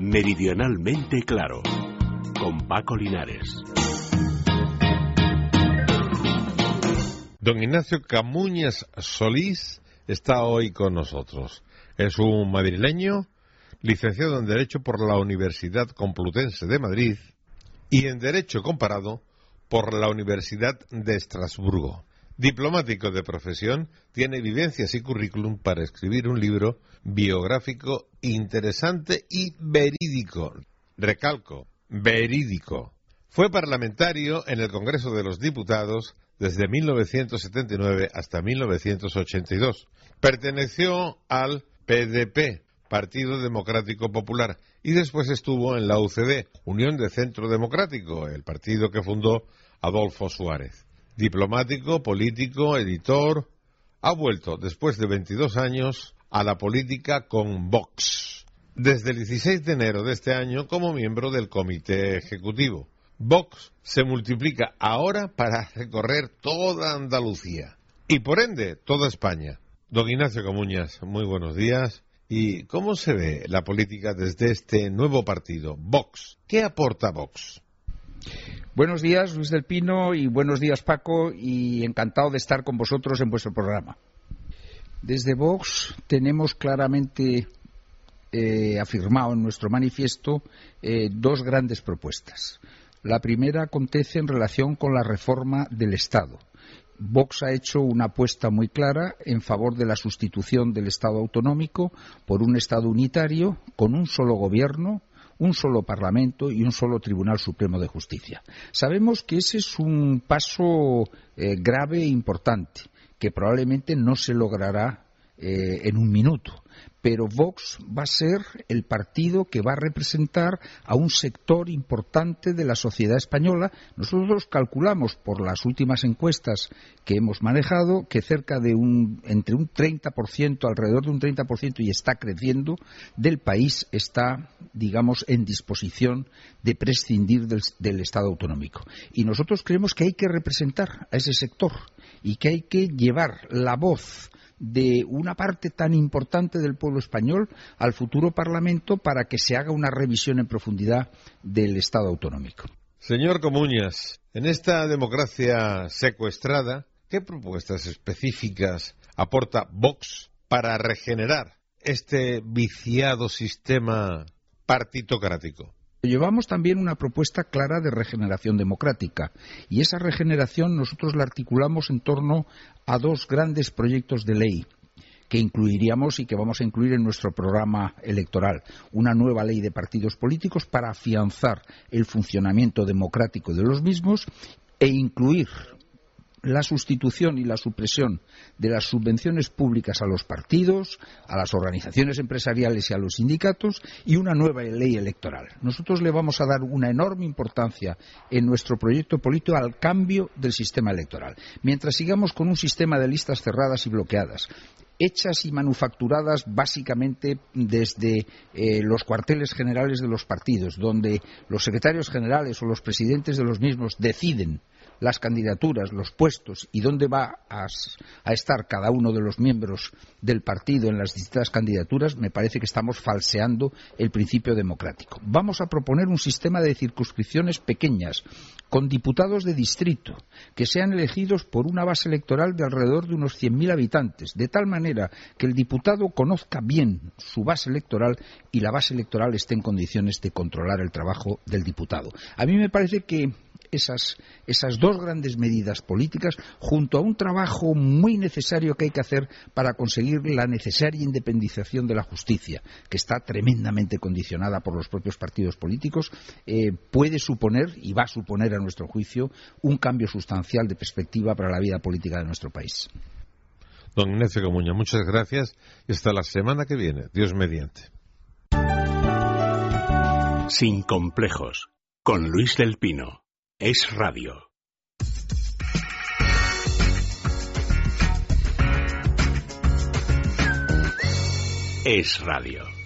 Meridionalmente claro, con Paco Linares. Don Ignacio Camuñas Solís está hoy con nosotros. Es un madrileño, licenciado en Derecho por la Universidad Complutense de Madrid y en Derecho Comparado por la Universidad de Estrasburgo. Diplomático de profesión, tiene vivencias y currículum para escribir un libro biográfico interesante y verídico. Recalco, verídico. Fue parlamentario en el Congreso de los Diputados desde 1979 hasta 1982. Perteneció al PDP, Partido Democrático Popular, y después estuvo en la UCD, Unión de Centro Democrático, el partido que fundó Adolfo Suárez. Diplomático, político, editor, ha vuelto después de 22 años a la política con Vox. Desde el 16 de enero de este año como miembro del Comité Ejecutivo. Vox se multiplica ahora para recorrer toda Andalucía y por ende toda España. Don Ignacio Camuñas, muy buenos días. ¿Y cómo se ve la política desde este nuevo partido, Vox? ¿Qué aporta Vox? Buenos días, Luis del Pino, y buenos días, Paco, y encantado de estar con vosotros en vuestro programa. Desde Vox tenemos claramente afirmado en nuestro manifiesto dos grandes propuestas. La primera acontece en relación con la reforma del Estado. Vox ha hecho una apuesta muy clara en favor de la sustitución del Estado autonómico por un Estado unitario con un solo gobierno, un solo Parlamento y un solo Tribunal Supremo de Justicia. Sabemos que ese es un paso grave e importante, que probablemente no se logrará en un minuto. Pero Vox va a ser el partido que va a representar a un sector importante de la sociedad española. Nosotros calculamos, por las últimas encuestas que hemos manejado, que cerca de entre un 30%, alrededor de un 30%, y está creciendo, del país está, digamos, en disposición de prescindir del Estado autonómico. Y nosotros creemos que hay que representar a ese sector y que hay que llevar la voz de una parte tan importante del pueblo español al futuro Parlamento para que se haga una revisión en profundidad del Estado autonómico. Señor Camuñas, en esta democracia secuestrada, ¿qué propuestas específicas aporta Vox para regenerar este viciado sistema partitocrático? Llevamos también una propuesta clara de regeneración democrática, y esa regeneración nosotros la articulamos en torno a dos grandes proyectos de ley que incluiríamos y que vamos a incluir en nuestro programa electoral. Una nueva ley de partidos políticos para afianzar el funcionamiento democrático de los mismos e incluir la sustitución y la supresión de las subvenciones públicas a los partidos, a las organizaciones empresariales y a los sindicatos, y una nueva ley electoral. Nosotros le vamos a dar una enorme importancia en nuestro proyecto político al cambio del sistema electoral. Mientras sigamos con un sistema de listas cerradas y bloqueadas, hechas y manufacturadas básicamente desde los cuarteles generales de los partidos, donde los secretarios generales o los presidentes de los mismos deciden las candidaturas, los puestos y dónde va a estar cada uno de los miembros del partido en las distintas candidaturas, me parece que estamos falseando el principio democrático. Vamos a proponer un sistema de circunscripciones pequeñas, con diputados de distrito, que sean elegidos por una base electoral de alrededor de unos 100.000 habitantes, de tal manera que el diputado conozca bien su base electoral y la base electoral esté en condiciones de controlar el trabajo del diputado. A mí me parece que esas dos grandes medidas políticas, junto a un trabajo muy necesario que hay que hacer para conseguir la necesaria independización de la justicia, que está tremendamente condicionada por los propios partidos políticos, puede suponer, y va a suponer a nuestro juicio, un cambio sustancial de perspectiva para la vida política de nuestro país. Don Ignacio Camuñas, muchas gracias y hasta la semana que viene, Dios mediante. Sin complejos, con Luis del Pino. Es Radio. Es Radio.